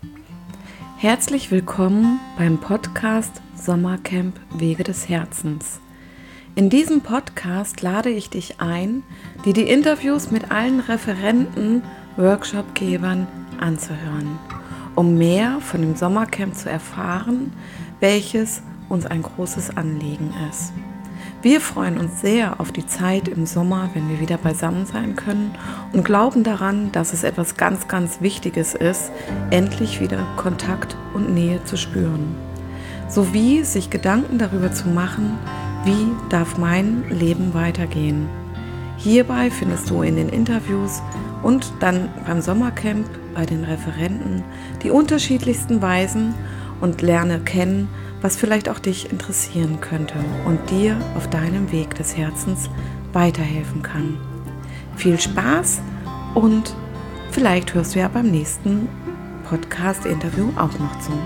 Herzlich willkommen beim Podcast Sommercamp Wege des Herzens. In diesem Podcast lade ich dich ein, dir die Interviews mit allen Referenten, Workshopgebern anzuhören, um mehr von dem Sommercamp zu erfahren, welches uns ein großes Anliegen ist. Wir freuen uns sehr auf die Zeit im Sommer, wenn wir wieder beisammen sein können und glauben daran, dass es etwas ganz, ganz Wichtiges ist, endlich wieder Kontakt und Nähe zu spüren. Sowie sich Gedanken darüber zu machen, wie darf mein Leben weitergehen. Hierbei findest du in den Interviews und dann beim Sommercamp bei den Referenten die unterschiedlichsten Weisen und lerne kennen, was vielleicht auch dich interessieren könnte und dir auf deinem Weg des Herzens weiterhelfen kann. Viel Spaß und vielleicht hörst du ja beim nächsten Podcast-Interview auch noch zu.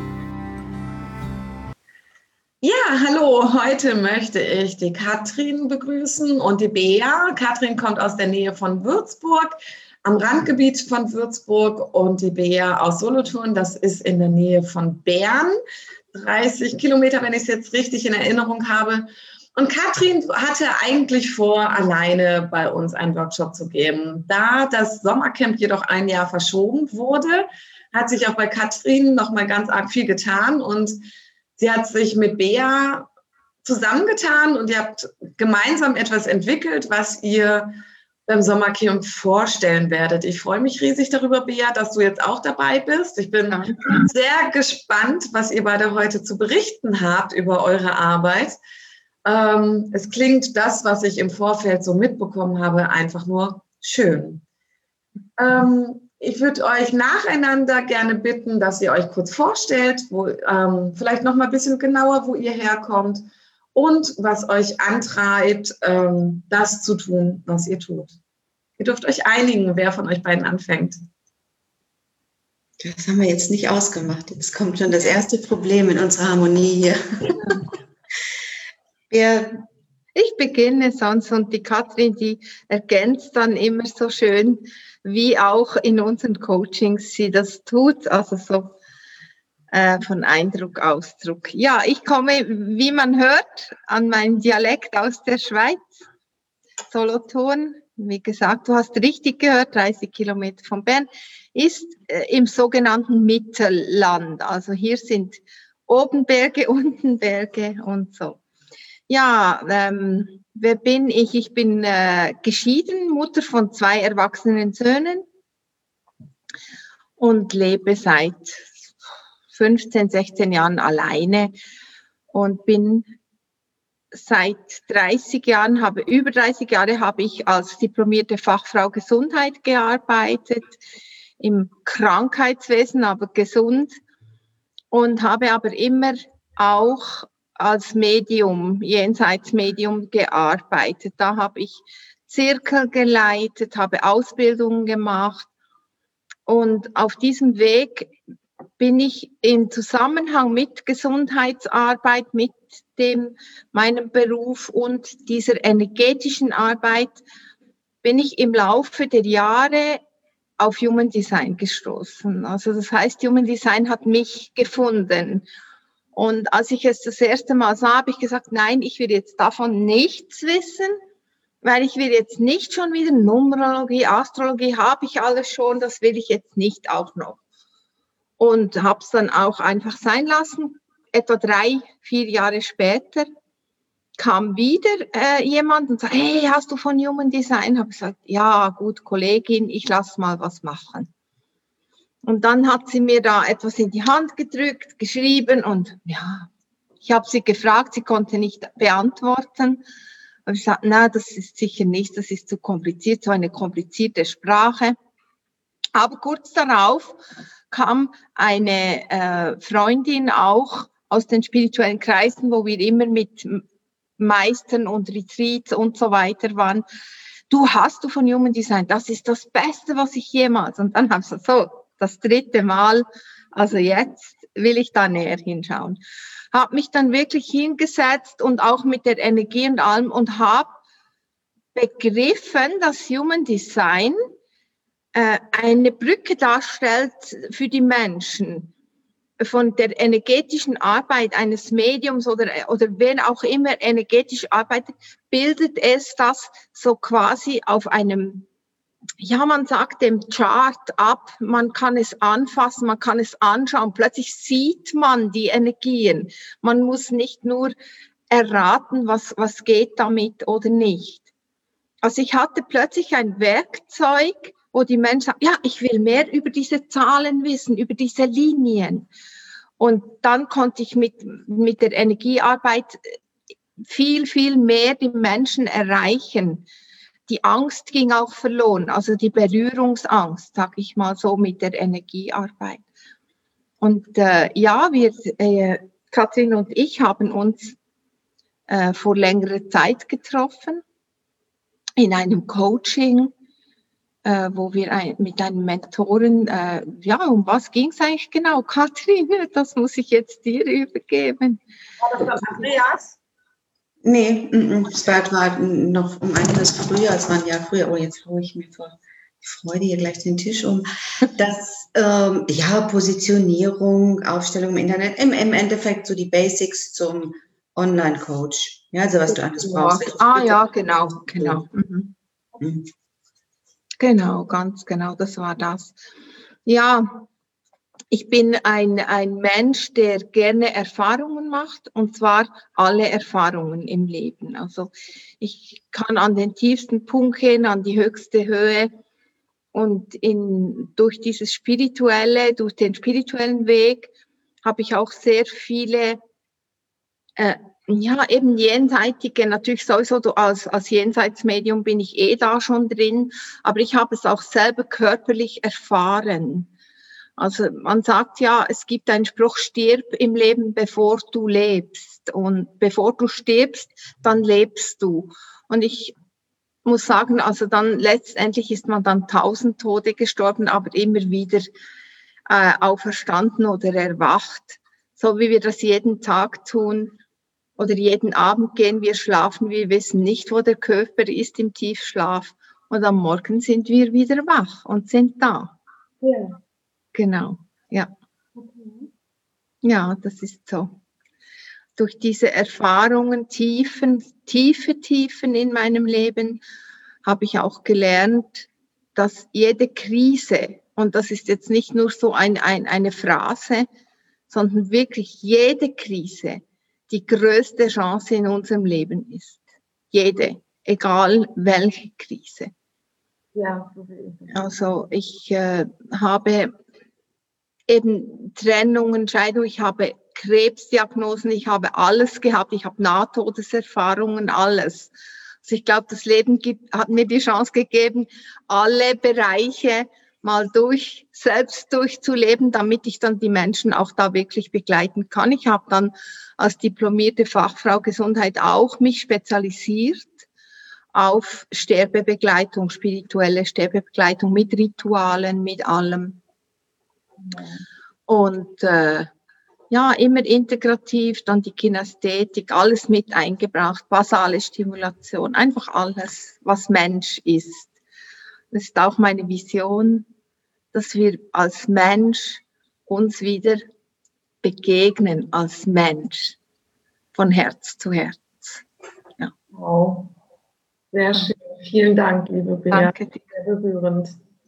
Ja, hallo, heute möchte ich die Katrin begrüßen und die Bea. Katrin kommt aus der Nähe von Würzburg, am Randgebiet von Würzburg, und die Bea aus Solothurn, das ist in der Nähe von Bern. 30 Kilometer, wenn ich es jetzt richtig in Erinnerung habe. Und Katrin hatte eigentlich vor, alleine bei uns einen Workshop zu geben. Da das Sommercamp jedoch ein Jahr verschoben wurde, hat sich auch bei Katrin nochmal ganz arg viel getan. Und sie hat sich mit Bea zusammengetan und ihr habt gemeinsam etwas entwickelt, was ihr beim Sommercamp vorstellen werdet. Ich freue mich riesig darüber, Bea, dass du jetzt auch dabei bist. Ich bin sehr gespannt, was ihr beide heute zu berichten habt über eure Arbeit. Es klingt das, was ich im Vorfeld so mitbekommen habe, einfach nur schön. Ich würde euch nacheinander gerne bitten, dass ihr euch kurz vorstellt, vielleicht noch mal ein bisschen genauer, wo ihr herkommt und was euch antreibt, das zu tun, was ihr tut. Ihr dürft euch einigen, wer von euch beiden anfängt. Das haben wir jetzt nicht ausgemacht. Jetzt kommt schon das erste Problem in unserer Harmonie hier. Ich beginne sonst, und die Katrin, die ergänzt dann immer so schön, wie auch in unseren Coachings sie das tut, also so von Eindruck, Ausdruck. Ja, ich komme, wie man hört, an meinen Dialekt aus der Schweiz, Solothurn. Wie gesagt, du hast richtig gehört, 30 Kilometer von Bern, ist im sogenannten Mittelland. Also hier sind oben Berge, unten Berge und so. Ja, wer bin ich? Ich bin geschieden, Mutter von 2 erwachsenen Söhnen und lebe seit 15, 16 Jahren alleine und bin seit über 30 Jahre habe ich als diplomierte Fachfrau Gesundheit gearbeitet, im Krankheitswesen, aber gesund, und habe aber immer auch als Medium, Jenseitsmedium gearbeitet. Da habe ich Zirkel geleitet, habe Ausbildungen gemacht, und auf diesem Weg bin ich in Zusammenhang mit Gesundheitsarbeit, mit meinem Beruf und dieser energetischen Arbeit, bin ich im Laufe der Jahre auf Human Design gestoßen. Also das heißt, Human Design hat mich gefunden. Und als ich es das erste Mal sah, habe ich gesagt, nein, ich will jetzt davon nichts wissen, weil ich will jetzt nicht schon wieder Numerologie, Astrologie, habe ich alles schon, das will ich jetzt nicht auch noch. Und habe es dann auch einfach sein lassen. Etwa 3, 4 Jahre später kam wieder jemand und sagte, hey, hast du von Human Design? Habe ich gesagt, ja gut, Kollegin, ich lasse mal was machen. Und dann hat sie mir da etwas in die Hand gedrückt, geschrieben, und ja, ich habe sie gefragt, sie konnte nicht beantworten. Und ich sagte, na, das ist sicher nicht, das ist zu kompliziert, so eine komplizierte Sprache. Aber kurz darauf kam eine Freundin auch aus den spirituellen Kreisen, wo wir immer mit Meistern und Retreats und so weiter waren. Hast du von Human Design, das ist das Beste, was ich jemals. Und dann habe ich gesagt, so, das 3. Mal, also jetzt will ich da näher hinschauen. Habe mich dann wirklich hingesetzt und auch mit der Energie und allem und habe begriffen, dass Human Design eine Brücke darstellt für die Menschen von der energetischen Arbeit eines Mediums oder wer auch immer energetisch arbeitet, bildet es das so quasi auf einem, ja, man sagt dem Chart ab, man kann es anfassen, man kann es anschauen, plötzlich sieht man die Energien. Man muss nicht nur erraten, was geht damit oder nicht. Also ich hatte plötzlich ein Werkzeug, wo die Menschen sagen, ja, ich will mehr über diese Zahlen wissen, über diese Linien. Und dann konnte ich mit der Energiearbeit viel, viel mehr die Menschen erreichen. Die Angst ging auch verloren, also die Berührungsangst, sag ich mal so, mit der Energiearbeit. Und ja, Katrin und ich haben uns vor längerer Zeit getroffen in einem Coaching, wo wir mit einem Mentoren, ja, um was ging es eigentlich genau, Katrin? Das muss ich jetzt dir übergeben. War das Andreas? Nee, es war noch um einiges früher, es war ein Jahr früher. Oh, jetzt haue ich mir vor Freude hier gleich den Tisch um. Das, ja, Positionierung, Aufstellung im Internet, im Endeffekt so die Basics zum Online-Coach. Ja, also was du alles brauchst. Ja, genau. Mhm. Genau, ganz genau, das war das. Ja, ich bin ein Mensch, der gerne Erfahrungen macht, und zwar alle Erfahrungen im Leben. Also ich kann an den tiefsten Punkt gehen, an die höchste Höhe, und durch den spirituellen Weg habe ich auch sehr viele, ja, eben jenseitige, natürlich sowieso als Jenseitsmedium bin ich da schon drin, aber ich habe es auch selber körperlich erfahren. Also man sagt ja, es gibt einen Spruch, stirb im Leben, bevor du lebst. Und bevor du stirbst, dann lebst du. Und ich muss sagen, also dann letztendlich ist man dann 1000 Tode gestorben, aber immer wieder auferstanden oder erwacht. So wie wir das jeden Tag tun oder jeden Abend gehen wir schlafen, wir wissen nicht, wo der Körper ist im Tiefschlaf. Und am Morgen sind wir wieder wach und sind da. Ja. Genau, ja. Okay. Ja, das ist so. Durch diese Erfahrungen, tiefe Tiefen in meinem Leben, habe ich auch gelernt, dass jede Krise, und das ist jetzt nicht nur so eine Phrase, sondern wirklich jede Krise die größte Chance in unserem Leben ist. Jede, egal welche Krise. Ja. Also ich habe eben Trennungen, Scheidung, ich habe Krebsdiagnosen, ich habe alles gehabt, ich habe Nahtodeserfahrungen, alles. Also ich glaube, das Leben hat mir die Chance gegeben, alle Bereiche mal selbst durchzuleben, damit ich dann die Menschen auch da wirklich begleiten kann. Ich habe dann als diplomierte Fachfrau Gesundheit auch mich spezialisiert auf Sterbebegleitung, spirituelle Sterbebegleitung mit Ritualen, mit allem. Und ja, immer integrativ, dann die Kinästhetik, alles mit eingebracht, basale Stimulation, einfach alles, was Mensch ist. Das ist auch meine Vision, dass wir als Mensch uns wieder begegnen, als Mensch, von Herz zu Herz. Ja. Wow, sehr schön. Vielen Dank, liebe Bea. Danke dir. Sehr berührend.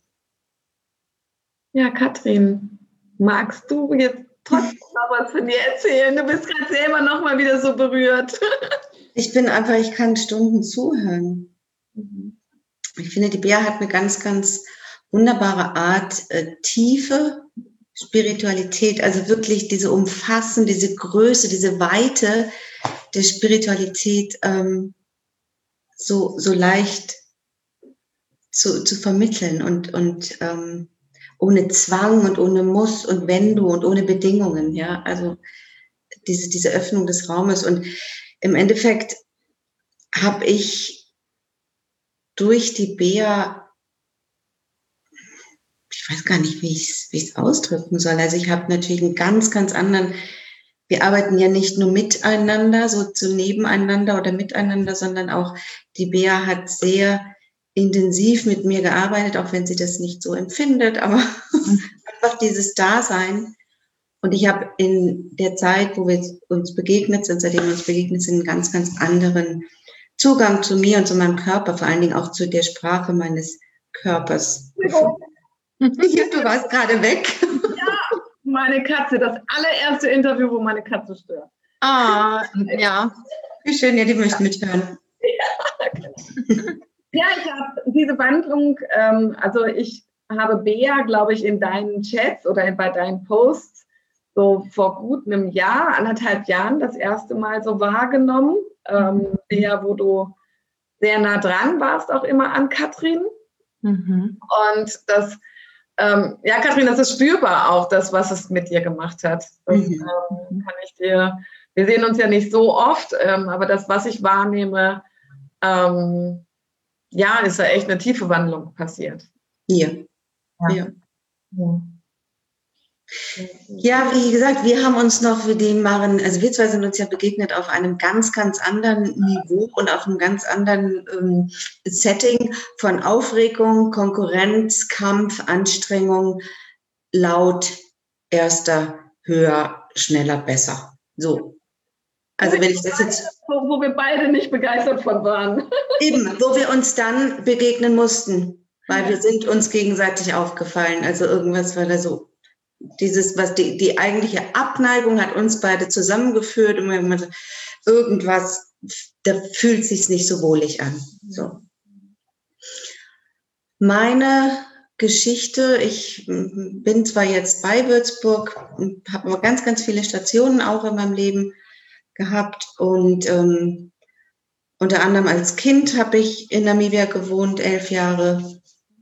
Ja, Katrin, magst du jetzt trotzdem noch was von dir erzählen? Du bist gerade selber noch mal wieder so berührt. Ich kann Stunden zuhören. Ich finde, die Bea hat eine ganz, ganz wunderbare Art, tiefe Spiritualität, also wirklich diese Umfassen, diese Größe, diese Weite der Spiritualität so leicht zu vermitteln und ohne Zwang und ohne Muss und wenn du und ohne Bedingungen, ja, also diese Öffnung des Raumes. Und im Endeffekt habe ich durch die Bea, ich weiß gar nicht, wie ich es ausdrücken soll. Also ich habe natürlich einen ganz, ganz anderen, wir arbeiten ja nicht nur miteinander, so nebeneinander oder miteinander, sondern auch die Bea hat sehr intensiv mit mir gearbeitet, auch wenn sie das nicht so empfindet, aber einfach dieses Dasein. Und ich habe in der Zeit, wo wir uns begegnet sind, seitdem wir uns begegnet sind, einen ganz, ganz anderen Zugang zu mir und zu meinem Körper, vor allen Dingen auch zu der Sprache meines Körpers. Du warst gerade weg. Ja, meine Katze, das allererste Interview, wo meine Katze stört. Ah, ja. Wie schön, ja, die möchten mithören. Ja, ich habe diese Wandlung, also ich habe Bea, glaube ich, in deinen Chats oder bei deinen Posts so vor gut einem Jahr, 1,5 Jahren das erste Mal so wahrgenommen. Bea, wo du sehr nah dran warst, auch immer an Katrin. Und das, ja, Katrin, das ist spürbar auch, das, was es mit dir gemacht hat. Das kann ich dir, wir sehen uns ja nicht so oft, aber das, was ich wahrnehme, ja, ist da echt eine tiefe Wandlung passiert. Ja. Ja, wie gesagt, wir haben uns noch für den Maren, also wir zwei sind uns ja begegnet auf einem ganz, ganz anderen Niveau und auf einem ganz anderen Setting von Aufregung, Konkurrenz, Kampf, Anstrengung, laut, erster, höher, schneller, besser. So. Also wenn ich das jetzt... Wo wir beide nicht begeistert von waren. Eben, wo wir uns dann begegnen mussten, weil wir sind uns gegenseitig aufgefallen. Also irgendwas war da so... Dieses, was die eigentliche Abneigung hat uns beide zusammengeführt und man, irgendwas, da fühlt sich's nicht so wohlig an. So. Meine Geschichte, ich bin zwar jetzt bei Würzburg, habe aber ganz, ganz viele Stationen auch in meinem Leben gehabt und unter anderem als Kind habe ich in Namibia gewohnt, 11 Jahre.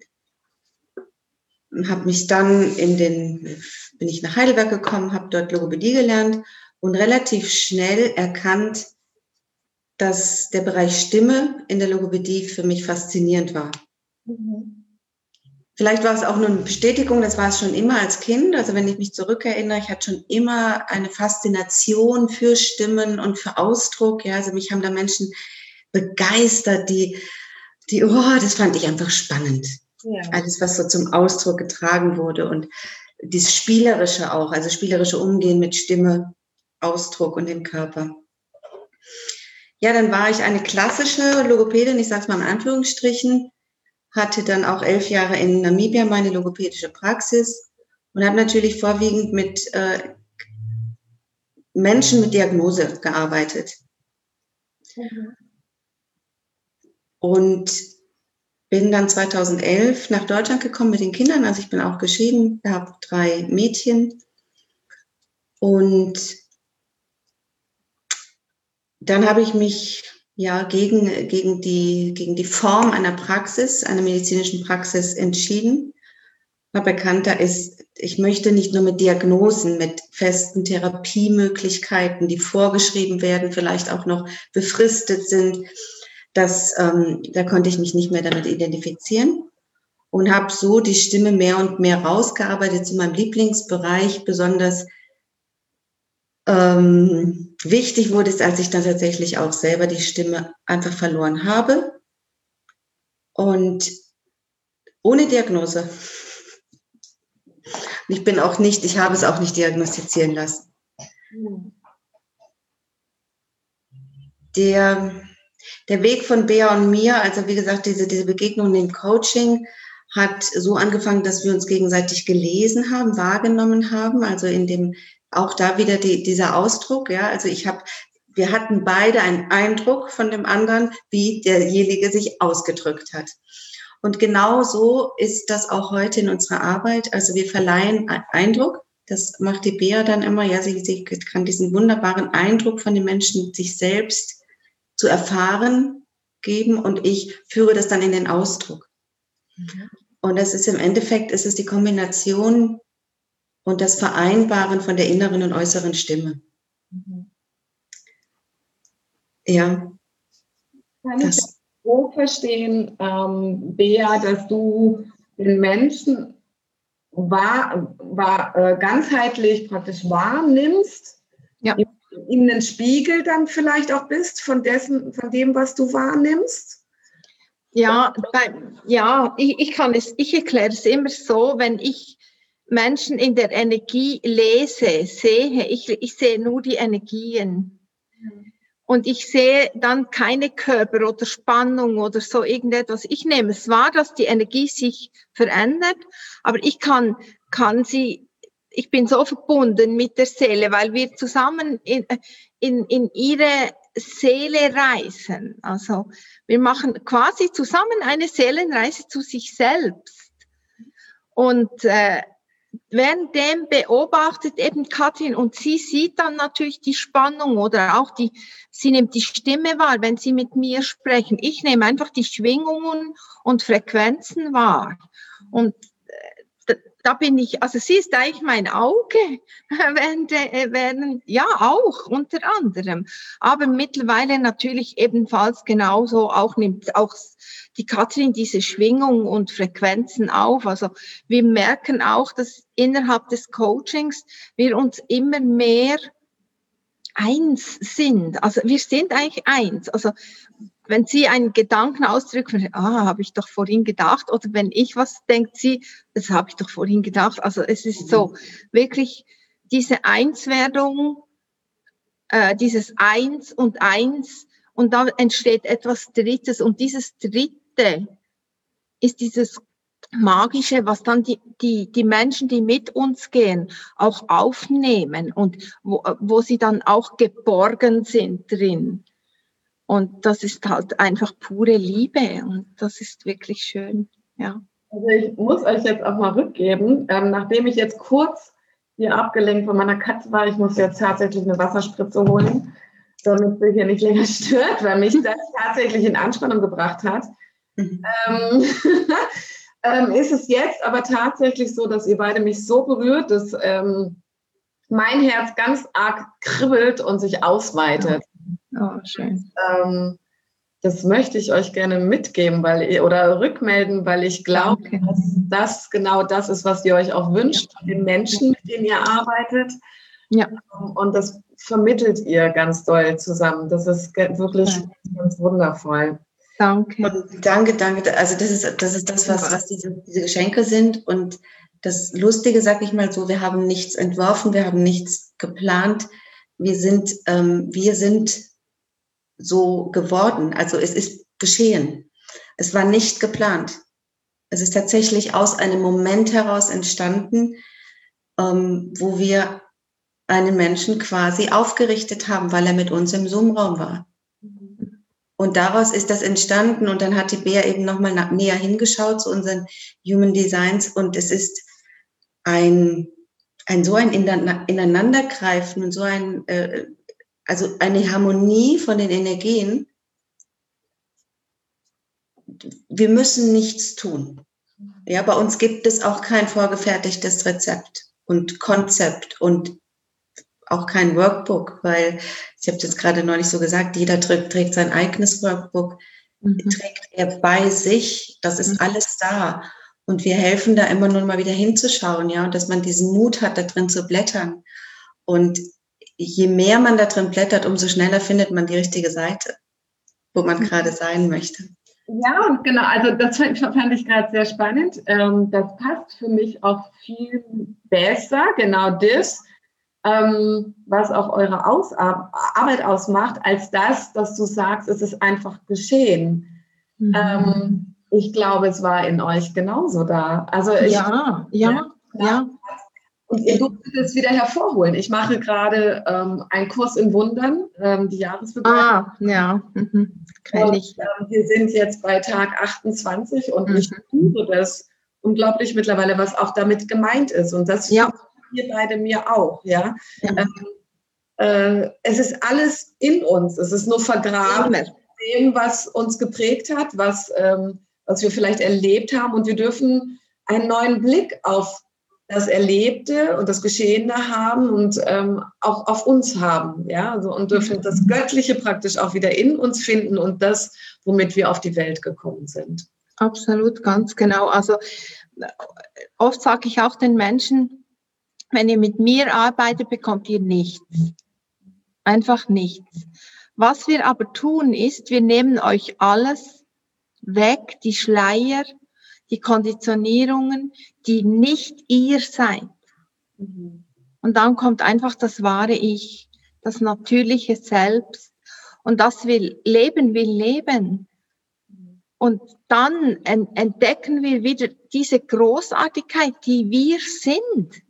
Habe mich dann bin ich nach Heidelberg gekommen, habe dort Logopädie gelernt und relativ schnell erkannt, dass der Bereich Stimme in der Logopädie für mich faszinierend war. Vielleicht war es auch nur eine Bestätigung, das war es schon immer als Kind. Also wenn ich mich zurückerinnere, ich hatte schon immer eine Faszination für Stimmen und für Ausdruck. Ja, also mich haben da Menschen begeistert, das fand ich einfach spannend. Ja. Alles, was so zum Ausdruck getragen wurde und dieses Spielerische auch, also spielerische Umgehen mit Stimme, Ausdruck und dem Körper. Ja, dann war ich eine klassische Logopädin, ich sage es mal in Anführungsstrichen, hatte dann auch 11 Jahre in Namibia meine logopädische Praxis und habe natürlich vorwiegend mit Menschen mit Diagnose gearbeitet. Und bin dann 2011 nach Deutschland gekommen mit den Kindern, also ich bin auch geschieden, habe 3 Mädchen und dann habe ich mich ja gegen die Form einer Praxis, einer medizinischen Praxis entschieden. Habe erkannt, ich möchte nicht nur mit Diagnosen, mit festen Therapiemöglichkeiten, die vorgeschrieben werden, vielleicht auch noch befristet sind. Da konnte ich mich nicht mehr damit identifizieren und habe so die Stimme mehr und mehr rausgearbeitet zu meinem Lieblingsbereich. Besonders wichtig wurde es, als ich dann tatsächlich auch selber die Stimme einfach verloren habe und ohne Diagnose. Ich habe es auch nicht diagnostizieren lassen. Der Weg von Bea und mir, also wie gesagt, diese Begegnung im Coaching hat so angefangen, dass wir uns gegenseitig gelesen haben, wahrgenommen haben, also auch da wieder dieser Ausdruck, ja, also wir hatten beide einen Eindruck von dem anderen, wie derjenige sich ausgedrückt hat. Und genau so ist das auch heute in unserer Arbeit, also wir verleihen Eindruck, das macht die Bea dann immer, ja, sie kann diesen wunderbaren Eindruck von den Menschen sich selbst zu erfahren geben und ich führe das dann in den Ausdruck. Und das ist im Endeffekt, ist es die Kombination und das Vereinbaren von der inneren und äußeren Stimme. Ja. Kann ich das so verstehen, Bea, dass du den Menschen ganzheitlich praktisch wahrnimmst, ja. Ihnen ein Spiegel dann vielleicht auch bist von dem, was du wahrnimmst? Ja, ich erkläre es immer so, wenn ich Menschen in der Energie sehe, ich sehe nur die Energien. Und ich sehe dann keine Körper oder Spannung oder so irgendetwas. Ich nehme es wahr, dass die Energie sich verändert, aber ich ich bin so verbunden mit der Seele, weil wir zusammen in ihre Seele reisen. Also wir machen quasi zusammen eine Seelenreise zu sich selbst. Und währenddem beobachtet eben Katrin und sie sieht dann natürlich die Spannung oder auch sie nimmt die Stimme wahr, wenn sie mit mir sprechen. Ich nehme einfach die Schwingungen und Frequenzen wahr. Und da bin ich, also sie ist eigentlich mein Auge, ja auch unter anderem, aber mittlerweile natürlich ebenfalls genauso nimmt auch die Katrin diese Schwingung und Frequenzen auf. Also wir merken auch, dass innerhalb des Coachings wir uns immer mehr eins sind. Also wir sind eigentlich eins. Also wenn sie einen Gedanken ausdrücken, habe ich doch vorhin gedacht, oder wenn ich was denkt sie, das habe ich doch vorhin gedacht. Also es ist so wirklich diese Einswerdung, dieses Eins und da entsteht etwas Drittes und dieses Dritte ist dieses Magische, was dann die Menschen, die mit uns gehen, auch aufnehmen und wo sie dann auch geborgen sind drin. Und das ist halt einfach pure Liebe und das ist wirklich schön, ja. Also ich muss euch jetzt auch mal rückgeben, nachdem ich jetzt kurz hier abgelenkt von meiner Katze war, ich muss jetzt tatsächlich eine Wasserspritze holen, damit sie hier nicht länger stört, weil mich das tatsächlich in Anspannung gebracht hat. Ist es jetzt aber tatsächlich so, dass ihr beide mich so berührt, dass mein Herz ganz arg kribbelt und sich ausweitet. Oh, schön. Das möchte ich euch gerne mitgeben oder rückmelden, weil ich glaube, dass das genau das ist, was ihr euch auch wünscht von den Menschen, mit denen ihr arbeitet. Ja. Und das vermittelt ihr ganz doll zusammen. Das ist wirklich ganz wundervoll. Danke. Und danke. Also das ist das, was diese Geschenke sind. Und das Lustige, sag ich mal so, wir haben nichts entworfen, wir haben nichts geplant. Wir sind so geworden. Also es ist geschehen. Es war nicht geplant. Es ist tatsächlich aus einem Moment heraus entstanden, wo wir einen Menschen quasi aufgerichtet haben, weil er mit uns im Zoom-Raum war. Und daraus ist das entstanden und dann hat die Bea eben nochmal näher hingeschaut zu unseren Human Designs und es ist ein Ineinandergreifen und so also eine Harmonie von den Energien. Wir müssen nichts tun. Ja, bei uns gibt es auch kein vorgefertigtes Rezept und Konzept und auch kein Workbook, weil ich habe jetzt gerade neulich so gesagt, jeder trägt sein eigenes Workbook, trägt er bei sich, das ist alles da und wir helfen da immer nur mal wieder hinzuschauen, ja, und dass man diesen Mut hat, da drin zu blättern und je mehr man da drin blättert, umso schneller findet man die richtige Seite, wo man gerade sein möchte. Ja, und genau, also das fand ich gerade sehr spannend, das passt für mich auch viel besser, genau das, was auch eure Arbeit ausmacht, als das, dass du sagst, es ist einfach geschehen. Ich glaube, es war in euch genauso da. Also ja. Und ihr durftet es wieder hervorholen. Ich mache gerade einen Kurs in Wundern, die Jahresbegleitung. Kenn ich. Und wir sind jetzt bei Tag 28 und ich spüre das unglaublich mittlerweile, was auch damit gemeint ist. Und das ihr beide mir auch, ja. Es ist alles in uns. Es ist nur vergraben in dem, was uns geprägt hat, was wir vielleicht erlebt haben. Und wir dürfen einen neuen Blick auf das Erlebte und das Geschehene haben und auch auf uns haben, ja. Also, und dürfen das Göttliche praktisch auch wieder in uns finden und das, womit wir auf die Welt gekommen sind. Absolut, ganz genau. Also oft sage ich auch den Menschen, wenn ihr mit mir arbeitet, bekommt ihr nichts. Einfach nichts. Was wir aber tun ist, wir nehmen euch alles weg, die Schleier, die Konditionierungen, die nicht ihr seid. Und dann kommt einfach das wahre Ich, das natürliche Selbst. Und das will leben. Und dann entdecken wir wieder diese Großartigkeit, die wir sind.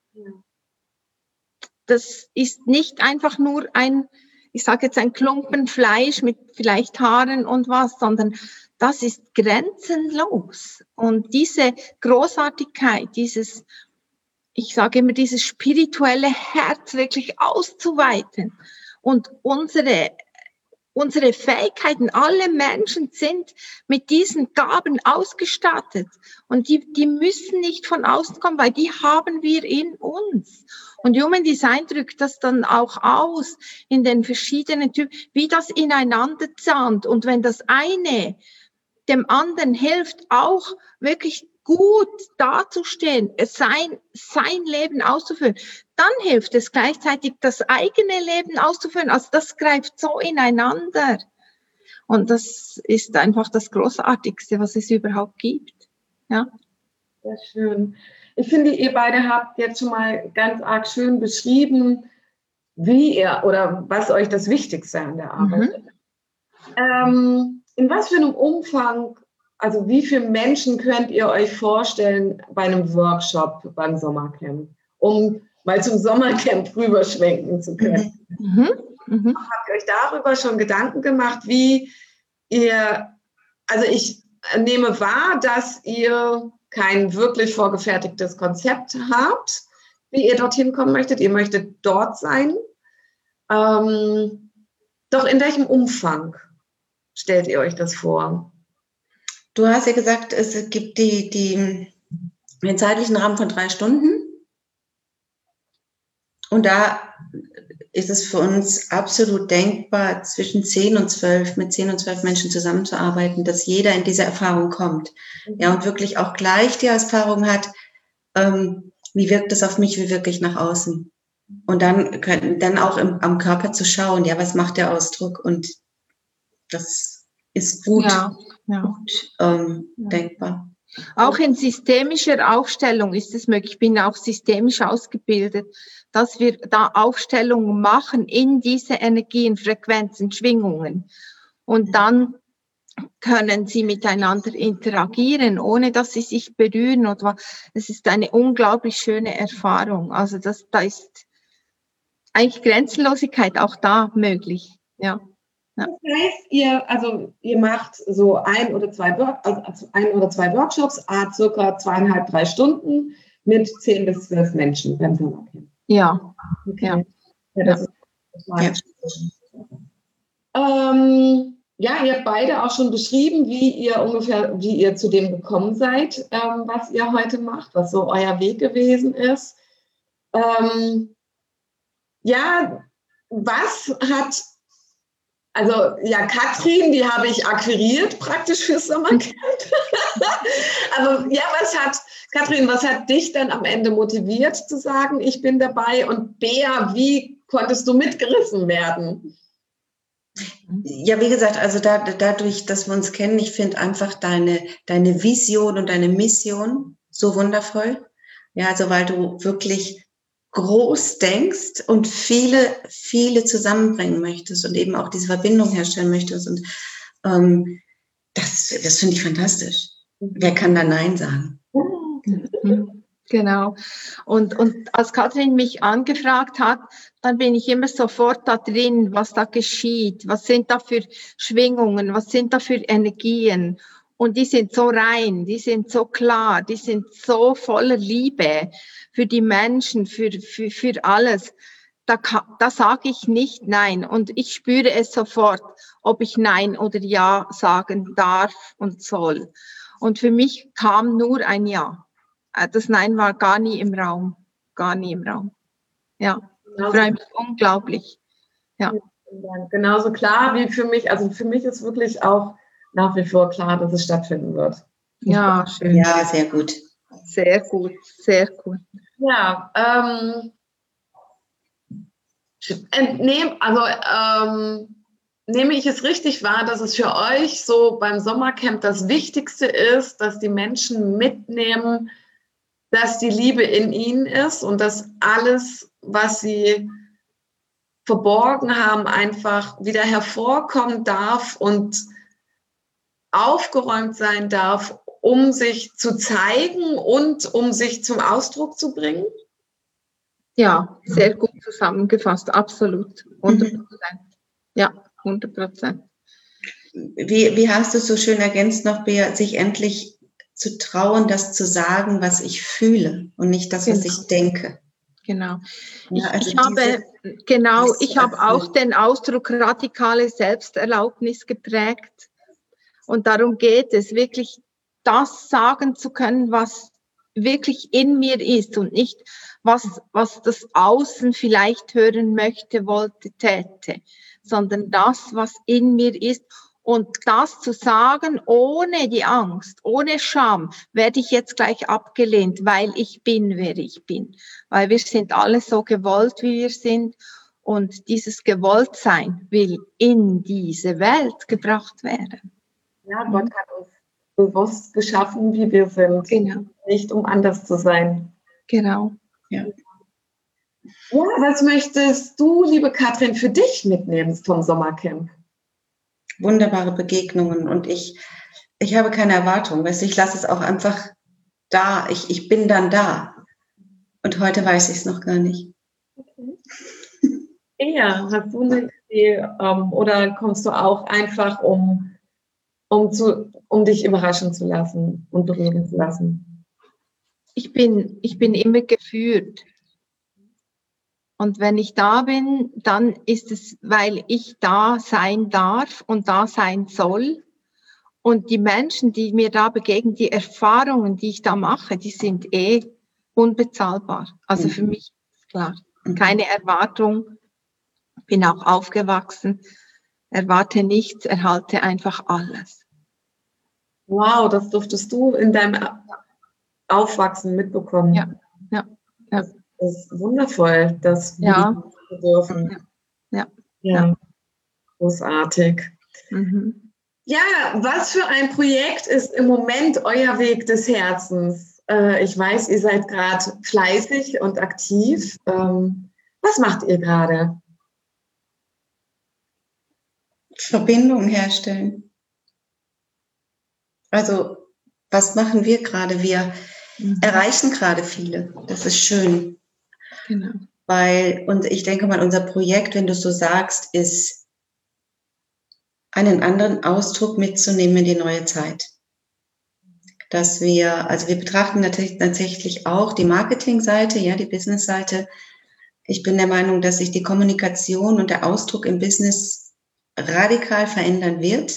Das ist nicht einfach nur ich sage jetzt ein Klumpen Fleisch mit vielleicht Haaren und was, sondern das ist grenzenlos. Und diese Großartigkeit, ich sage immer, dieses spirituelle Herz wirklich auszuweiten und unsere Fähigkeiten, alle Menschen sind mit diesen Gaben ausgestattet und die müssen nicht von außen kommen, weil die haben wir in uns. Und Human Design drückt das dann auch aus in den verschiedenen Typen, wie das ineinander zahnt. Und wenn das eine dem anderen hilft, auch wirklich gut dazustehen, sein Leben auszuführen, dann hilft es gleichzeitig, das eigene Leben auszuführen. Also das greift so ineinander. Und das ist einfach das Großartigste, was es überhaupt gibt. Ja. Sehr schön. Ich finde, ihr beide habt jetzt schon mal ganz arg schön beschrieben, wie ihr oder was euch das Wichtigste an der Arbeit ist. In was für einem Umfang, also wie viele Menschen könnt ihr euch vorstellen bei einem Workshop beim Sommercamp, um mal zum Sommercamp rüberschwenken zu können? Habt ihr euch darüber schon Gedanken gemacht, wie ihr, also ich nehme wahr, dass ihr kein wirklich vorgefertigtes Konzept habt, wie ihr dorthin kommen möchtet. Ihr möchtet dort sein. Doch in welchem Umfang stellt ihr euch das vor? Du hast ja gesagt, es gibt den zeitlichen Rahmen von 3 Stunden. Und da ist es für uns absolut denkbar, zwischen 10 und 12, mit 10 und 12 Menschen zusammenzuarbeiten, dass jeder in diese Erfahrung kommt. Ja, und wirklich auch gleich die Erfahrung hat, wie wirkt es auf mich, wie wirke ich nach außen? Und dann auch am Körper zu schauen, ja, was macht der Ausdruck? Und das ist gut, denkbar. Auch in systemischer Aufstellung ist es möglich, ich bin auch systemisch ausgebildet, dass wir da Aufstellungen machen in diese Energien, Frequenzen, Schwingungen. Und dann können sie miteinander interagieren, ohne dass sie sich berühren. Es ist eine unglaublich schöne Erfahrung. Also da ist eigentlich Grenzenlosigkeit auch da möglich. Ja. Das heißt, ihr macht so ein oder zwei Workshops, circa 2,5, 3 Stunden mit 10 bis 12 Menschen beim Sommercamp. Ja. Okay. Ja. Ihr habt beide auch schon beschrieben, wie ihr zu dem gekommen seid, was ihr heute macht, was so euer Weg gewesen ist. Katrin, die habe ich akquiriert praktisch fürs Sommercamp. Aber ja, was hat dich dann am Ende motiviert zu sagen, ich bin dabei? Und Bea, wie konntest du mitgerissen werden? Ja, wie gesagt, also dadurch, dass wir uns kennen, ich finde einfach deine Vision und deine Mission so wundervoll. Ja, also weil du wirklich groß denkst und viele zusammenbringen möchtest und eben auch diese Verbindung herstellen möchtest. Und das finde ich fantastisch. Wer kann da Nein sagen? Genau. Und als Katrin mich angefragt hat, dann bin ich immer sofort da drin, was da geschieht. Was sind da für Schwingungen? Was sind da für Energien? Und die sind so rein, die sind so klar, die sind so voller Liebe für die Menschen, für alles. Da sage ich nicht Nein. Und ich spüre es sofort, ob ich Nein oder Ja sagen darf und soll. Und für mich kam nur ein Ja. Das Nein war gar nie im Raum. Gar nie im Raum. Ja, ich freue mich unglaublich. Ja. Genauso klar wie für mich. Also für mich ist wirklich auch nach wie vor klar, dass es stattfinden wird. Ja, schön. Ja, sehr gut. Sehr gut, sehr gut. Ja, nehme ich es richtig wahr, dass es für euch so beim Sommercamp das Wichtigste ist, dass die Menschen mitnehmen, dass die Liebe in ihnen ist und dass alles, was sie verborgen haben, einfach wieder hervorkommen darf und aufgeräumt sein darf, um sich zu zeigen und um sich zum Ausdruck zu bringen? Ja, sehr gut zusammengefasst, absolut, 100%. Ja, 100%. Wie hast du es so schön ergänzt noch, Bea, sich endlich zu trauen, das zu sagen, was ich fühle und nicht das, was ich denke. Genau. Ja, also ich habe auch den Ausdruck radikale Selbsterlaubnis geprägt. Und darum geht es, wirklich das sagen zu können, was wirklich in mir ist und nicht, was das Außen vielleicht hören möchte, wollte, täte, sondern das, was in mir ist. Und das zu sagen, ohne die Angst, ohne Scham, werde ich jetzt gleich abgelehnt, weil ich bin, wer ich bin. Weil wir sind alle so gewollt, wie wir sind. Und dieses Gewolltsein will in diese Welt gebracht werden. Ja, Gott hat uns bewusst geschaffen, wie wir sind. Genau. Nicht um anders zu sein. Genau. Ja. Ja, was möchtest du, liebe Katrin, für dich mitnehmen vom Sommercamp? Wunderbare Begegnungen und ich habe keine Erwartung, weißt du, ich lasse es auch einfach da, ich bin dann da und heute weiß ich es noch gar nicht. Okay. Ja, hast du eine Idee oder kommst du auch einfach, um dich überraschen zu lassen und berühren zu lassen? Ich bin immer geführt. Und wenn ich da bin, dann ist es, weil ich da sein darf und da sein soll. Und die Menschen, die mir da begegnen, die Erfahrungen, die ich da mache, die sind unbezahlbar. Also für mich ist klar, keine Erwartung, bin auch aufgewachsen, erwarte nichts, erhalte einfach alles. Wow, das durftest du in deinem Aufwachsen mitbekommen. Ja. Das ist wundervoll, das wir dürfen. Ja. Großartig. Mhm. Ja, was für ein Projekt ist im Moment euer Weg des Herzens? Ich weiß, ihr seid gerade fleißig und aktiv. Was macht ihr gerade? Verbindung herstellen. Also, was machen wir gerade? Wir erreichen gerade viele. Das ist schön. Genau. Und ich denke mal, unser Projekt, wenn du so sagst, ist, einen anderen Ausdruck mitzunehmen in die neue Zeit. Dass wir betrachten natürlich tatsächlich auch die Marketingseite, ja, die Businessseite. Ich bin der Meinung, dass sich die Kommunikation und der Ausdruck im Business radikal verändern wird.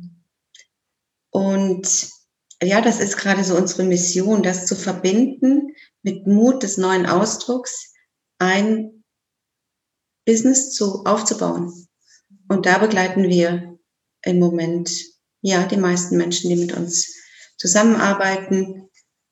Und ja, das ist gerade so unsere Mission, das zu verbinden mit Mut des neuen Ausdrucks, ein Business aufzubauen. Und da begleiten wir im Moment, ja, die meisten Menschen, die mit uns zusammenarbeiten,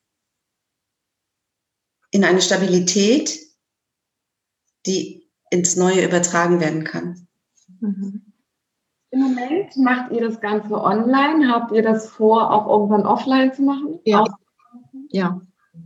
in eine Stabilität, die ins Neue übertragen werden kann. Mhm. Im Moment macht ihr das Ganze online. Habt ihr das vor, auch irgendwann offline zu machen? Ja.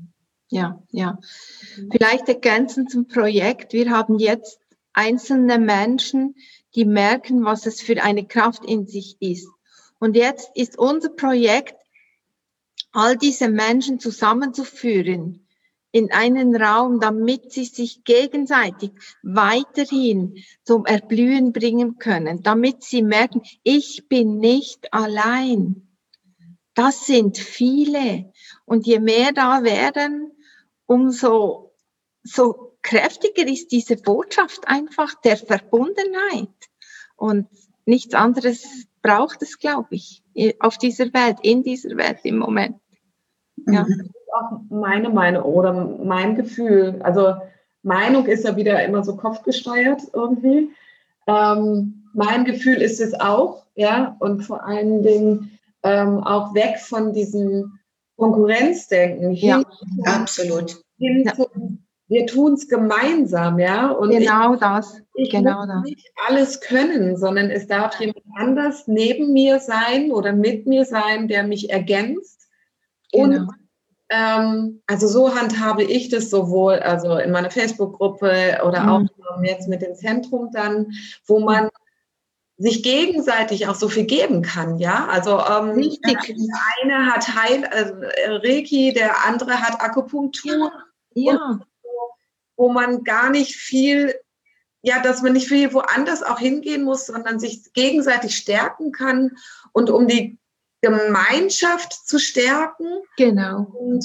Vielleicht ergänzend zum Projekt. Wir haben jetzt einzelne Menschen, die merken, was es für eine Kraft in sich ist. Und jetzt ist unser Projekt, all diese Menschen zusammenzuführen in einen Raum, damit sie sich gegenseitig weiterhin zum Erblühen bringen können, damit sie merken, ich bin nicht allein. Das sind viele. Und je mehr da werden, umso so kräftiger ist diese Botschaft einfach der Verbundenheit. Und nichts anderes braucht es, glaube ich, auf dieser Welt, in dieser Welt im Moment. Ja. Das ist auch meine Meinung oder mein Gefühl. Also Meinung ist ja wieder immer so kopfgesteuert irgendwie. Mein Gefühl ist es auch, ja, und vor allen Dingen auch weg von diesem Konkurrenzdenken. Ja, absolut. Hin Ja. zum wir tun es gemeinsam, ja. Und Genau das. ich Genau muss das. nicht alles können, sondern es darf jemand anders neben mir sein oder mit mir sein, der mich ergänzt. Genau. Und also so handhabe ich das sowohl also in meiner Facebook-Gruppe oder auch jetzt mit dem Zentrum dann, wo man sich gegenseitig auch so viel geben kann, ja. Also Richtig. der eine hat Reiki, der andere hat Akupunktur. Ja. Wo man gar nicht viel, ja, dass man nicht viel woanders auch hingehen muss, sondern sich gegenseitig stärken kann und um die Gemeinschaft zu stärken. Genau. Und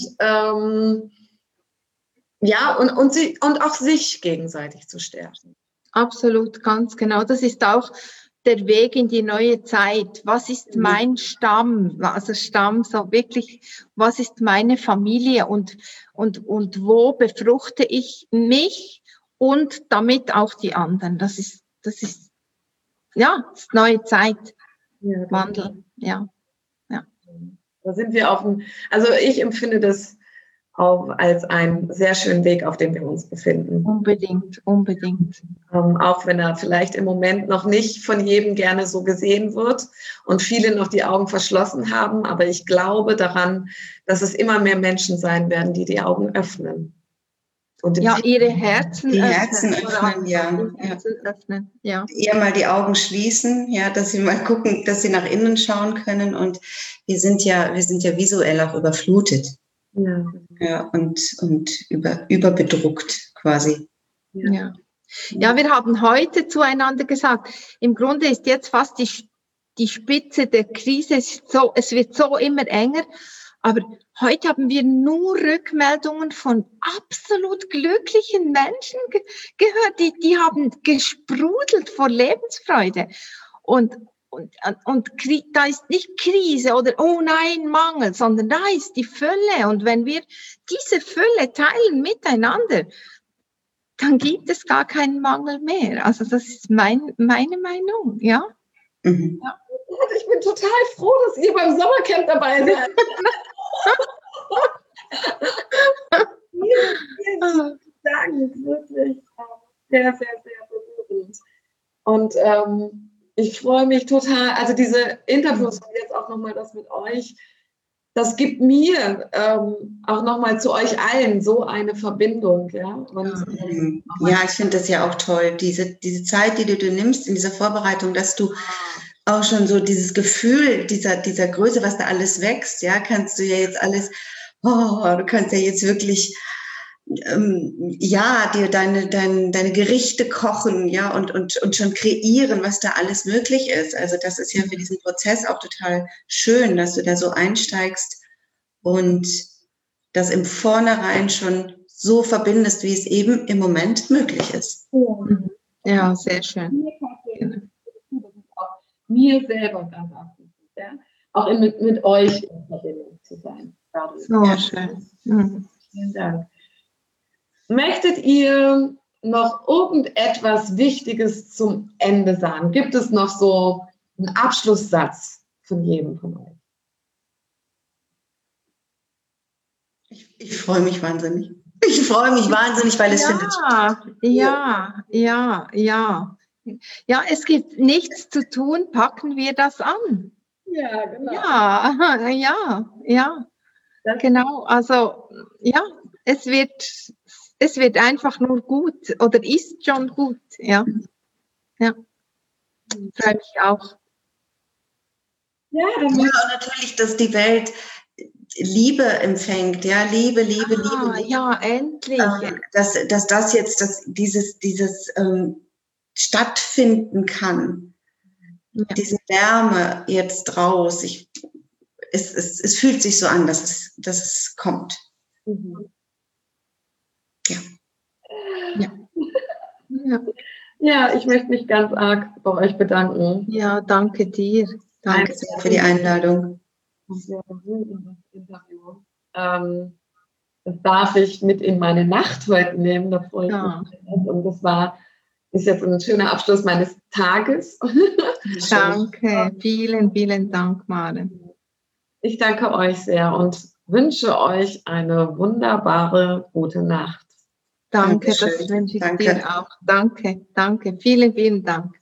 ja, und auch sich gegenseitig zu stärken. Absolut, ganz genau. Das ist auch der Weg in die neue Zeit. Was ist mein Stamm? Also Stamm, so wirklich, was ist meine Familie und wo befruchte ich mich und damit auch die anderen? Das ist, ja, das ist neue Zeit. Ja, Wandel, ja. Da sind wir also ich empfinde das auch als einen sehr schönen Weg, auf dem wir uns befinden. Unbedingt. Auch wenn er vielleicht im Moment noch nicht von jedem gerne so gesehen wird und viele noch die Augen verschlossen haben. Aber ich glaube daran, dass es immer mehr Menschen sein werden, die Augen öffnen. Und ja, ihre Herzen öffnen, ja. Eher mal die Augen schließen, ja, dass sie mal gucken, dass sie nach innen schauen können. Und wir sind ja visuell auch überflutet. Ja, und überbedruckt quasi. Ja, wir haben heute zueinander gesagt, im Grunde ist jetzt fast die Spitze der Krise, es wird so immer enger, aber heute haben wir nur Rückmeldungen von absolut glücklichen Menschen gehört, die haben gesprudelt vor Lebensfreude und da ist nicht Krise oder oh nein, Mangel, sondern da ist die Fülle. Und wenn wir diese Fülle teilen miteinander, dann gibt es gar keinen Mangel mehr. Also das ist meine Meinung, ja. Mhm. Ja. Ich bin total froh, dass ihr beim Sommercamp dabei seid. Vielen Dank, wirklich sehr, sehr, sehr berührend. Und ich freue mich total, also diese Interviews und jetzt auch nochmal das mit euch, das gibt mir auch nochmal zu euch allen so eine Verbindung. Ja, und, ich finde das ja auch toll, diese Zeit, die du nimmst in dieser Vorbereitung, dass du auch schon so dieses Gefühl dieser Größe, was da alles wächst, ja, kannst du ja jetzt alles, du kannst ja jetzt wirklich dir deine Gerichte kochen, ja, und schon kreieren, was da alles möglich ist. Also das ist ja für diesen Prozess auch total schön, dass du da so einsteigst und das im Vornherein schon so verbindest, wie es eben im Moment möglich ist. Ja, sehr schön. Mir selber ganz wichtig, ja? Auch mit euch in Verbindung zu sein. So schön. Vielen Dank. Möchtet ihr noch irgendetwas Wichtiges zum Ende sagen? Gibt es noch so einen Abschlusssatz von jedem von euch? Ich freue mich wahnsinnig. Weil es findet statt. Ja, es gibt nichts zu tun, packen wir das an. Ja, genau. Ja. Genau, also ja, es wird einfach nur gut oder ist schon gut, ja. Freue mich auch. Ja, und natürlich, dass die Welt Liebe empfängt, ja, Liebe. Ja, endlich. Dass das jetzt, dieses stattfinden kann. Ja. Diese Wärme jetzt raus. Es fühlt sich so an, dass es kommt. Ja, ich möchte mich ganz arg bei euch bedanken. Ja, danke dir. Danke sehr für die Einladung. Das darf ich mit in meine Nacht heute nehmen. Da freue ich mich. Und das ist jetzt ein schöner Abschluss meines Tages. Danke, vielen Dank, Maren. Ich danke euch sehr und wünsche euch eine wunderbare gute Nacht. Danke, Dankeschön. das wünsche ich Danke. dir auch. Danke. Vielen, vielen Dank.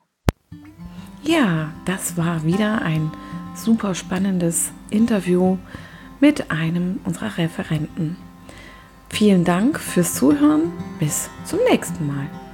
Ja, das war wieder ein super spannendes Interview mit einem unserer Referenten. Vielen Dank fürs Zuhören. Bis zum nächsten Mal.